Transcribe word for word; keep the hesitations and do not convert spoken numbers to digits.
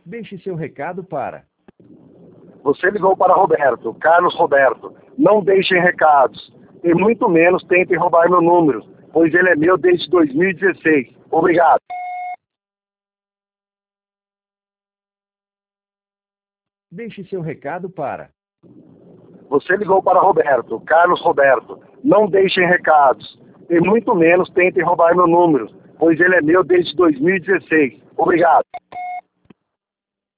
Deixe seu recado para... Você ligou para Roberto, Carlos Roberto. Não deixem recados. E muito menos tentem roubar meu número, pois ele é meu desde dois mil e dezesseis. Obrigado. Deixe seu recado para... Você ligou para Roberto, Carlos Roberto. Não deixem recados. E muito menos tentem roubar meu número, pois ele é meu desde dois mil e dezesseis. Obrigado.